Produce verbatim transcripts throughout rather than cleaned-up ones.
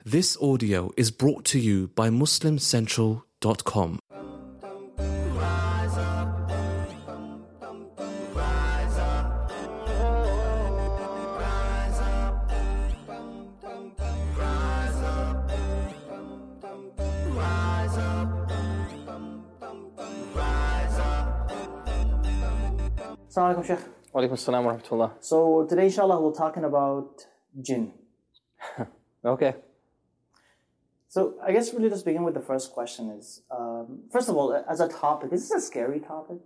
This audio is brought to you by muslim central dot com. Assalamu alaikum, Sheikh. Wa alaikum assalam wa rahmatullah. So today, inshallah, we're talking about jinn. Okay. So I guess really just begin with the first question is, um, first of all, as a topic, is this a scary topic?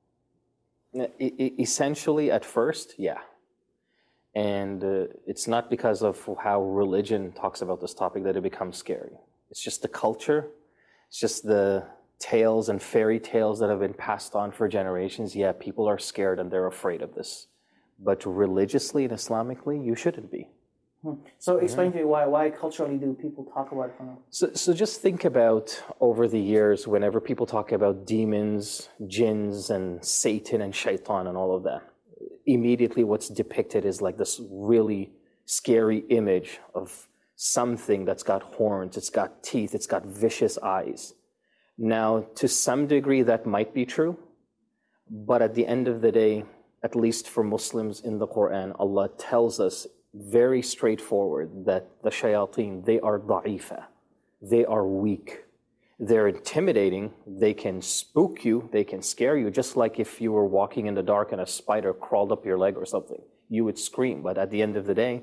E- e- essentially, at first, yeah. And uh, it's not because of how religion talks about this topic that it becomes scary. It's just the culture. It's just the tales and fairy tales that have been passed on for generations. Yeah, people are scared and they're afraid of this. But religiously and Islamically, you shouldn't be. Hmm. So explain to me why why culturally do people talk about it? So, so just think about over the years, whenever people talk about demons, jinns, and Satan and shaitan and all of that, immediately what's depicted is like this really scary image of something that's got horns, it's got teeth, it's got vicious eyes. Now, to some degree, that might be true, but at the end of the day, at least for Muslims in the Quran, Allah tells us very straightforward that the shayateen, they are da'ifa, they are weak, they're intimidating, they can spook you, they can scare you, just like if you were walking in the dark and a spider crawled up your leg or something, you would scream, but at the end of the day,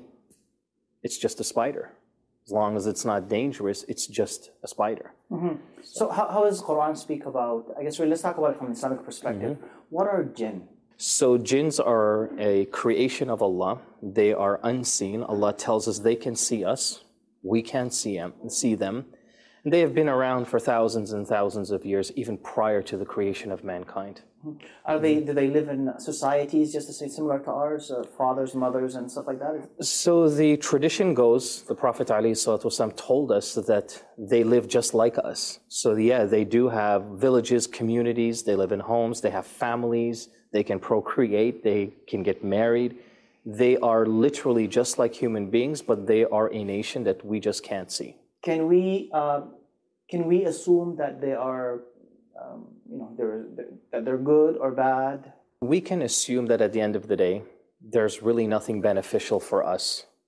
it's just a spider. As long as it's not dangerous, it's just a spider. Mm-hmm. So how, how does the Quran speak about, I guess really, let's talk about it from an Islamic perspective. Mm-hmm. What are jinn? So jinns are a creation of Allah. They are unseen. Allah tells us they can see us. We can't see them. See them. And they have been around for thousands and thousands of years, even prior to the creation of mankind. Are they? Do they live in societies just to say similar to ours, uh, fathers, mothers, and stuff like that? So the tradition goes, the Prophet ﷺ told us that they live just like us. So yeah, they do have villages, communities, they live in homes, they have families, they can procreate, they can get married. They are literally just like human beings, but they are a nation that we just can't see. Can we, uh, can we assume that they are Um, you know, they're, they're, that they're good or bad? We can assume that at the end of the day, there's really nothing beneficial for us.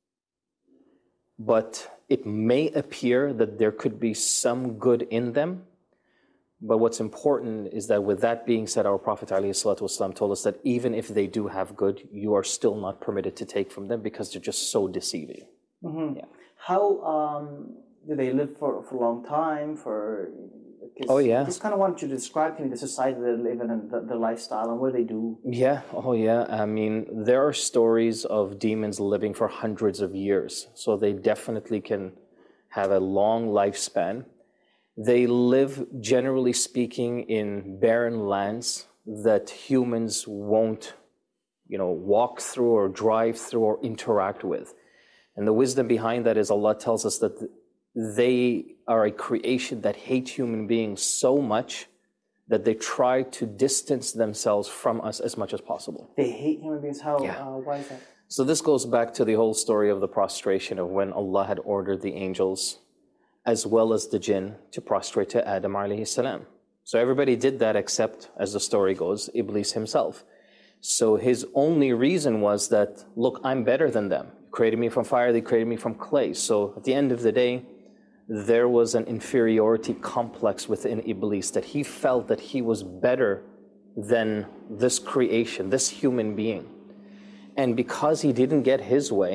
But it may appear that there could be some good in them. But what's important is that with that being said, our Prophet ﷺ told us that even if they do have good, you are still not permitted to take from them because they're just so deceiving. Mm-hmm. Yeah. How um, do they live for, for a long time? For Oh, yeah. I just kind of want you to describe to me the society they live in and the, the lifestyle and what they do. Yeah, oh yeah. I mean, there are stories of demons living for hundreds of years. So they definitely can have a long lifespan. They live, generally speaking, in barren lands that humans won't, you know, walk through or drive through or interact with. And the wisdom behind that is Allah tells us that they are a creation that hate human beings so much that they try to distance themselves from us as much as possible. They hate human beings? How? Yeah. Uh, why is that? So this goes back to the whole story of the prostration of when Allah had ordered the angels as well as the jinn to prostrate to Adam alayhi salam. So everybody did that except, as the story goes, Iblis himself. So his only reason was that, look, I'm better than them. You created me from fire, they created me from clay. So at the end of the day, there was an inferiority complex within Iblis that he felt that he was better than this creation, this human being. And because he didn't get his way,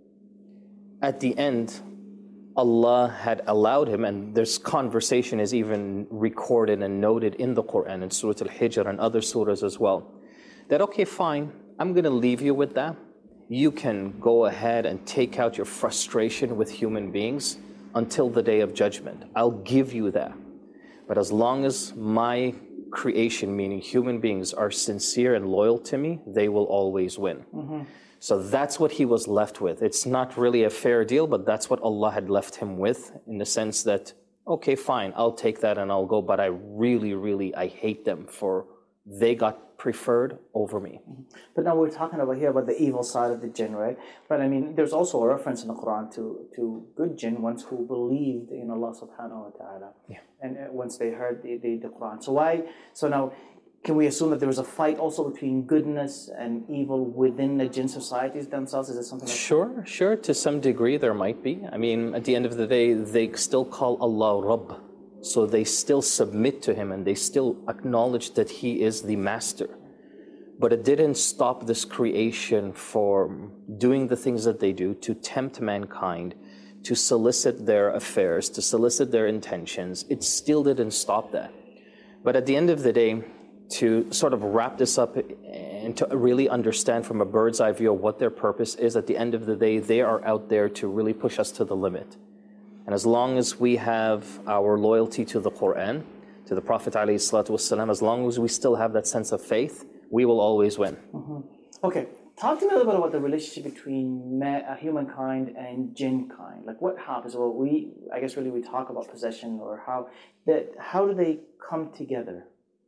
at the end, Allah had allowed him, and this conversation is even recorded and noted in the Quran, in Surah Al-Hijr and other surahs as well, that okay, fine, I'm going to leave you with that. You can go ahead and take out your frustration with human beings until the day of judgment. I'll give you that. But as long as my creation, meaning human beings, are sincere and loyal to me, they will always win. Mm-hmm. So that's what he was left with. It's not really a fair deal, but that's what Allah had left him with, in the sense that, okay, fine, I'll take that and I'll go, but I really, really, I hate them for they got preferred over me. But now we're talking about here about the evil side of the jinn, right? But I mean, there's also a reference in the Quran to, to good jinn, ones who believed in Allah subhanahu wa ta'ala. Yeah. And uh, once they heard the, the, the Quran. So why, so now, can we assume that there was a fight also between goodness and evil within the jinn societies themselves? Is it something like Sure, sure. To some degree, there might be. I mean, at the end of the day, they still call Allah Rabb. So they still submit to Him and they still acknowledge that He is the Master. But it didn't stop this creation from doing the things that they do to tempt mankind, to solicit their affairs, to solicit their intentions. It still didn't stop that. But at the end of the day, to sort of wrap this up and to really understand from a bird's eye view of what their purpose is, at the end of the day, they are out there to really push us to the limit. And as long as we have our loyalty to the Quran, to the Prophet ﷺ, as long as we still have that sense of faith, we will always win. Mm-hmm. Okay, talk to me a little bit about the relationship between man, uh, humankind and jinn kind. Like what happens? Well, we, I guess really we talk about possession or how that. How do they come together?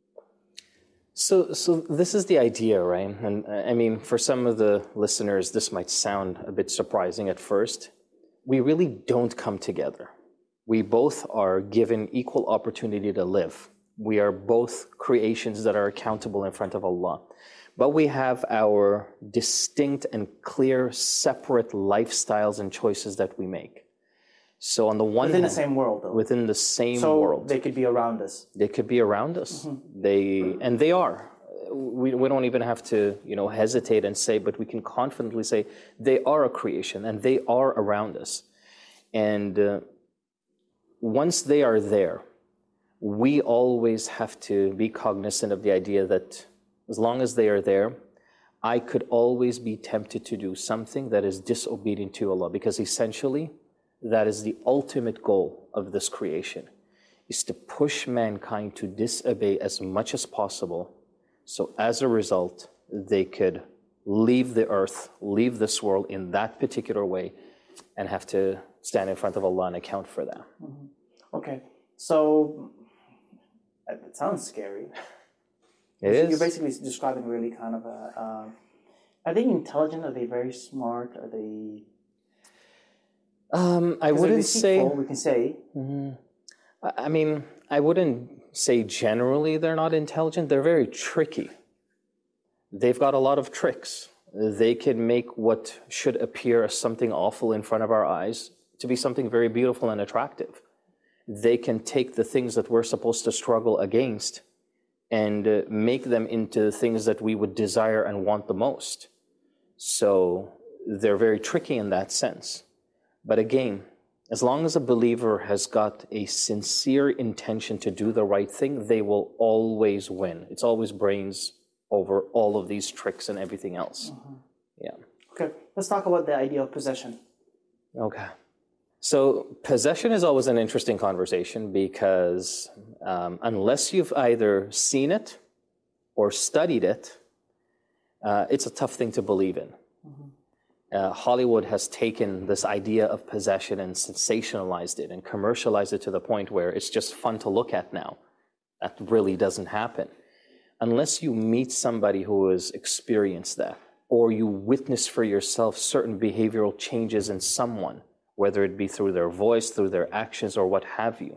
So, so this is the idea, right? And uh, I mean, for some of the listeners, this might sound a bit surprising at first. We really don't come together. We both are given equal opportunity to live. We are both creations that are accountable in front of Allah. But we have our distinct and clear, separate lifestyles and choices that we make. So on the one Within hand, the same world, though. Within the same so world. They could be around us. They could be around us. Mm-hmm. They and they are. We, we don't even have to, you know, hesitate and say, but we can confidently say they are a creation and they are around us. And uh, once they are there, we always have to be cognizant of the idea that as long as they are there, I could always be tempted to do something that is disobedient to Allah, because essentially that is the ultimate goal of this creation, is to push mankind to disobey as much as possible. So as a result, they could leave the earth, leave this world in that particular way, and have to stand in front of Allah and account for that. Mm-hmm. Okay, so it sounds scary. It so is. You're basically describing really kind of a. Uh, are they intelligent? Are they very smart? Are they? Um, I wouldn't say. We can say. Mm-hmm. I mean, I wouldn't say generally they're not intelligent. They're very tricky. They've got a lot of tricks. They can make what should appear as something awful in front of our eyes to be something very beautiful and attractive. They can take the things that we're supposed to struggle against and uh, make them into things that we would desire and want the most. So they're very tricky in that sense. But again, as long as a believer has got a sincere intention to do the right thing, they will always win. It's always brains over all of these tricks and everything else. Mm-hmm. Yeah. Okay, let's talk about the idea of possession. Okay. So possession is always an interesting conversation because um, unless you've either seen it or studied it, uh, it's a tough thing to believe in. Mm-hmm. Uh, Hollywood has taken this idea of possession and sensationalized it and commercialized it to the point where it's just fun to look at now. That really doesn't happen. Unless you meet somebody who has experienced that, or you witness for yourself certain behavioral changes in someone, whether it be through their voice, through their actions, or what have you,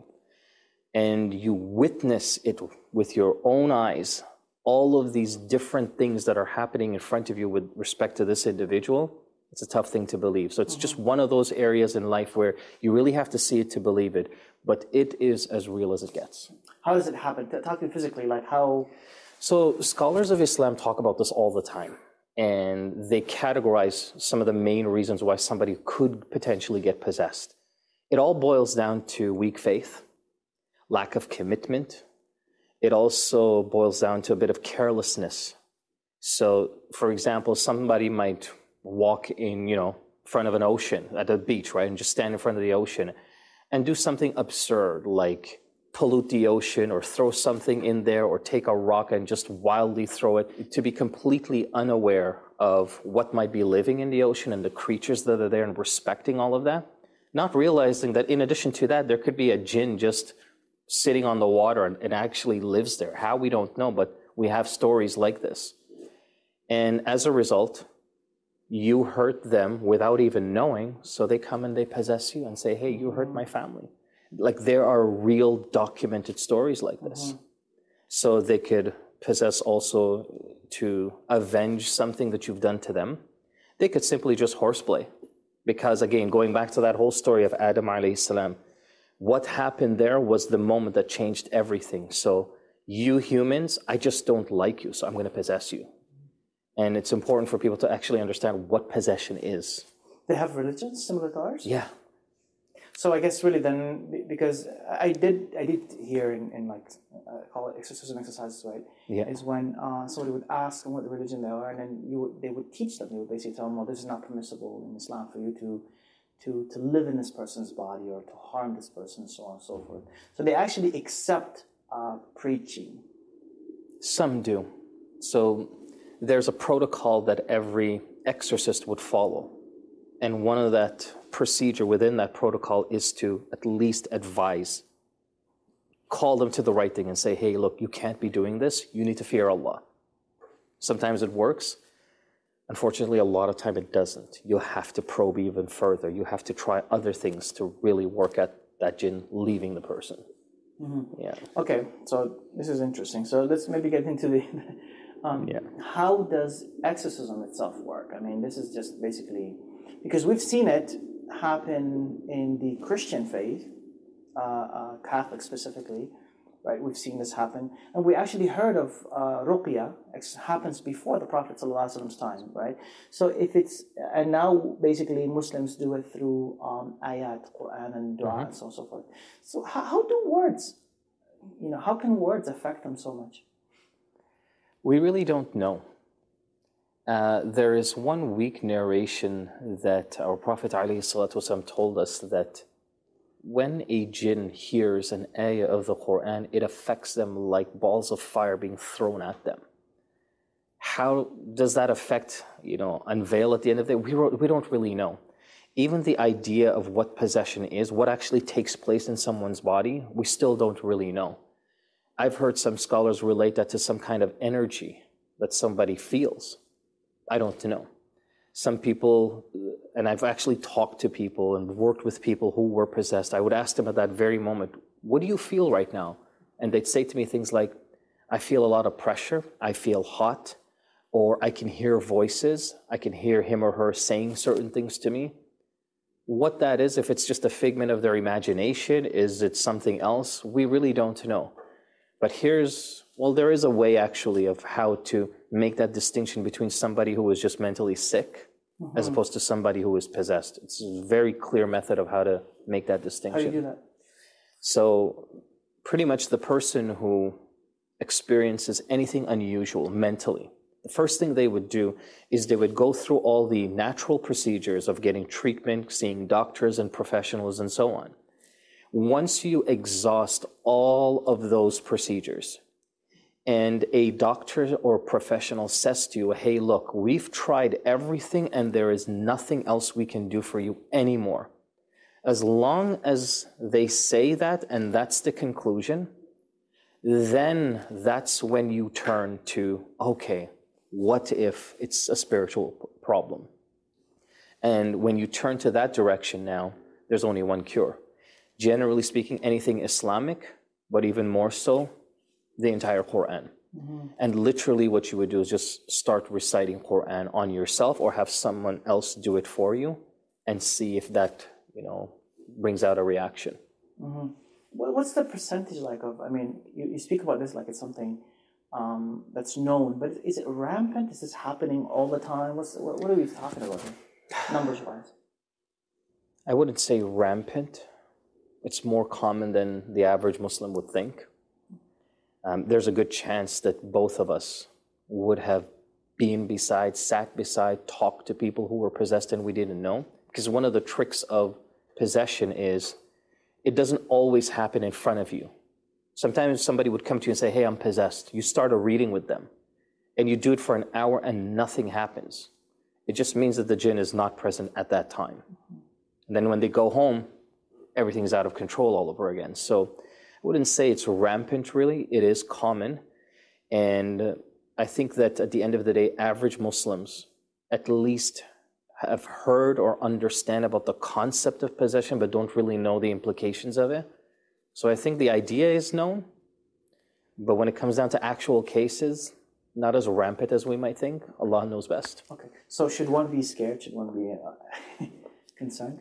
and you witness it with your own eyes, all of these different things that are happening in front of you with respect to this individual, it's a tough thing to believe. So it's mm-hmm. just one of those areas in life where you really have to see it to believe it, but it is as real as it gets. How does it happen? Talk to me physically, like how... So scholars of Islam talk about this all the time, and they categorize some of the main reasons why somebody could potentially get possessed. It all boils down to weak faith, lack of commitment. It also boils down to a bit of carelessness. So, for example, somebody might walk in, you know, front of an ocean at a beach, right, and just stand in front of the ocean and do something absurd like pollute the ocean or throw something in there or take a rock and just wildly throw it, to be completely unaware of what might be living in the ocean and the creatures that are there and respecting all of that, not realizing that in addition to that, there could be a jinn just sitting on the water and, and actually lives there. How, we don't know, but We have stories like this. And as a result, you hurt them without even knowing, so they come and they possess you and say, hey, you hurt my family. Like, there are real documented stories like this. Mm-hmm. So they could possess also to avenge something that you've done to them. They could simply just horseplay. Because again, going back to that whole story of Adam alayhi salam, what happened there was the moment that changed everything. So you humans, I just don't like you, so I'm going to possess you. And it's important for people to actually understand what possession is. They have religions similar to ours? Yeah. So I guess really then, because I did I did hear in, in like, uh, call it exorcism exercises, right? Yeah. Is when uh, somebody would ask them what the religion they are, and then you would, they would teach them. They would basically tell them, well, this is not permissible in Islam for you to, to, to live in this person's body or to harm this person, and so on and so forth. So they actually accept uh, preaching. Some do. So there's a protocol that every exorcist would follow. And one of that procedure within that protocol is to at least advise, call them to the right thing and say, hey, look, you can't be doing this. You need to fear Allah. Sometimes it works. Unfortunately, a lot of time it doesn't. You have to probe even further. You have to try other things to really work at that jinn leaving the person. Mm-hmm. Yeah. Okay, so this is interesting. So let's maybe get into the... Um, yeah. How does exorcism itself work? I mean, this is just basically... Because we've seen it happen in the Christian faith, uh, uh, Catholic specifically, right? We've seen this happen. And we actually heard of uh, Ruqya. It happens before the Prophet ﷺ's time, right? So if it's... And now, basically, Muslims do it through um, ayat, Quran, and dua, mm-hmm. and so on and so forth. So how, how do words... You know, how can words affect them so much? We really don't know. Uh, there is one weak narration that our Prophet ﷺ told us that when a jinn hears an ayah of the Quran, it affects them like balls of fire being thrown at them. How does that affect, you know, unveil at the end of the day? We, we don't really know. Even the idea of what possession is, what actually takes place in someone's body, we still don't really know. I've heard some scholars relate that to some kind of energy that somebody feels. I don't know. Some people, and I've actually talked to people and worked with people who were possessed. I would ask them at that very moment, what do you feel right now? And they'd say to me things like, I feel a lot of pressure, I feel hot, or I can hear voices, I can hear him or her saying certain things to me. What that is, if it's just a figment of their imagination, is it something else? We really don't know. But here's, well, there is a way actually of how to make that distinction between somebody who is just mentally sick mm-hmm. as opposed to somebody who is possessed. It's a very clear method of how to make that distinction. How do you do that? So pretty much the person who experiences anything unusual mentally, the first thing they would do is they would go through all the natural procedures of getting treatment, seeing doctors and professionals and so on. Once you exhaust all of those procedures and a doctor or professional says to you, hey, look, we've tried everything and there is nothing else we can do for you anymore. As long as they say that and that's the conclusion, then that's when you turn to, okay, what if it's a spiritual problem? And when you turn to that direction now, there's only one cure. Generally speaking, anything Islamic, but even more so, the entire Quran. Mm-hmm. And literally what you would do is just start reciting Quran on yourself or have someone else do it for you and see if that, you know, brings out a reaction. Mm-hmm. What's the percentage like of, I mean, you, you speak about this like it's something um, that's known, but is it rampant? Is this happening all the time? What's, what, what are we talking about here, numbers-wise? I wouldn't say rampant. It's more common than the average Muslim would think. Um, there's a good chance that both of us would have been beside, sat beside, talked to people who were possessed and we didn't know. Because one of the tricks of possession is it doesn't always happen in front of you. Sometimes somebody would come to you and say, hey, I'm possessed. You start a reading with them and you do it for an hour and nothing happens. It just means that the jinn is not present at that time. And then when they go home, everything's out of control all over again. So I wouldn't say it's rampant, really. It is common. And I think that at the end of the day, average Muslims at least have heard or understand about the concept of possession, but don't really know the implications of it. So I think the idea is known, but when it comes down to actual cases, not as rampant as we might think. Allah knows best. Okay. So should one be scared? Should one be uh, concerned?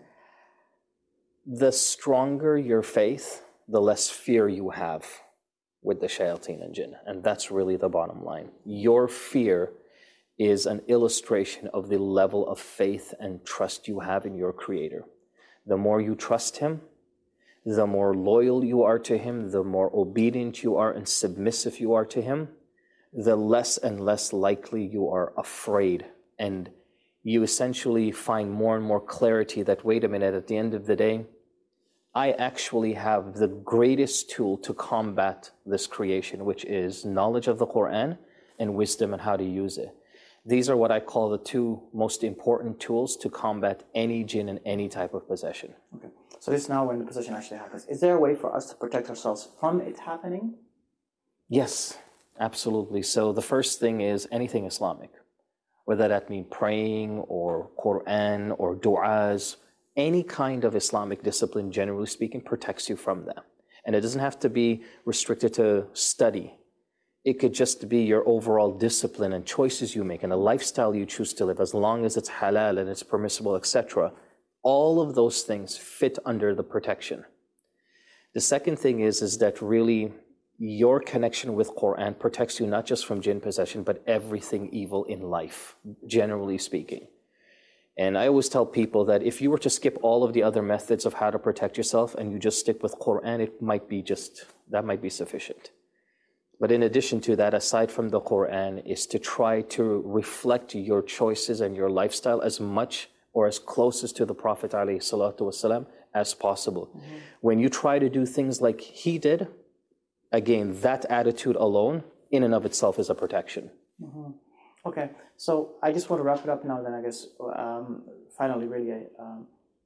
The stronger your faith, the less fear you have with the shayateen and jinn. And that's really the bottom line. Your fear is an illustration of the level of faith and trust you have in your Creator. The more you trust Him, the more loyal you are to Him, the more obedient you are and submissive you are to Him, the less and less likely you are afraid. And you essentially find more and more clarity that, wait a minute, at the end of the day, I actually have the greatest tool to combat this creation, which is knowledge of the Quran and wisdom and how to use it. These are what I call the two most important tools to combat any jinn and any type of possession. Okay. So this is now when the possession actually happens. Is there a way for us to protect ourselves from it happening? Yes, absolutely. So the first thing is anything Islamic, whether that mean praying or Quran or du'as, any kind of Islamic discipline, generally speaking, protects you from that. And it doesn't have to be restricted to study. It could just be your overall discipline and choices you make and the lifestyle you choose to live, as long as it's halal and it's permissible, et cetera. All of those things fit under the protection. The second thing is, is that really your connection with Quran protects you not just from jinn possession, but everything evil in life, generally speaking. And I always tell people that if you were to skip all of the other methods of how to protect yourself and you just stick with Quran, it might be just, that might be sufficient. But in addition to that, aside from the Quran, is to try to reflect your choices and your lifestyle as much or as closest to the Prophet ﷺ as possible. Mm-hmm. When you try to do things like he did, again, that attitude alone, in and of itself, is a protection. Mm-hmm. Okay, so I just want to wrap it up now then, I guess, um, finally, really, um,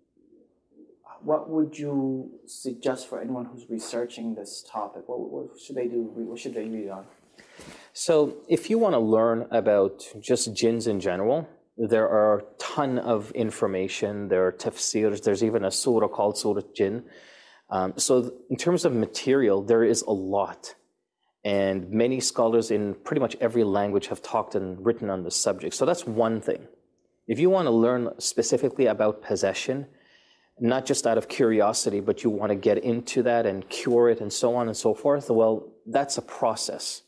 what would you suggest for anyone who's researching this topic? What, what should they do? What should they read on? So if you want to learn about just jinns in general, there are a ton of information. There are tafsirs. There's even a surah called Surah Jinn. Um, so in terms of material, there is a lot. And many scholars in pretty much every language have talked and written on this subject. So that's one thing. If you want to learn specifically about possession, not just out of curiosity, but you want to get into that and cure it and so on and so forth, well, that's a process.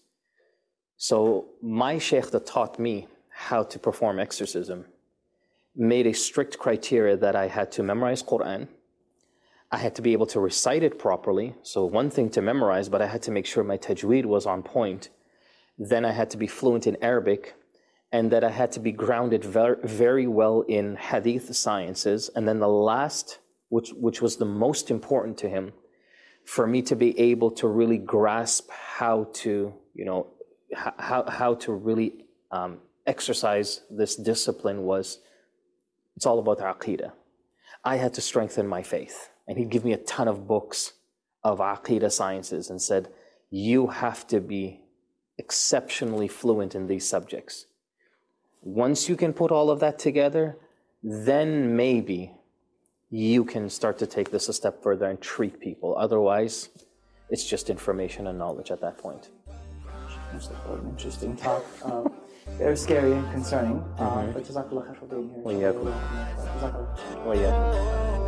So my sheikh that taught me how to perform exorcism made a strict criteria that I had to memorize Quran. I had to be able to recite it properly. So one thing to memorize, but I had to make sure my tajweed was on point. Then I had to be fluent in Arabic, and that I had to be grounded very, very well in hadith sciences. And then the last, which, which was the most important to him, for me to be able to really grasp how to, you know, how, how to really um, exercise this discipline was, it's all about aqeedah. I had to strengthen my faith. And he'd give me a ton of books of aqeedah sciences and said, you have to be exceptionally fluent in these subjects. Once you can put all of that together, then maybe you can start to take this a step further and treat people. Otherwise, it's just information and knowledge at that point. That's an interesting talk. Um, very scary and concerning. Mm-hmm. uh, but Jazakallah khair for being here. Wa iyaakum. Wa iyaakum.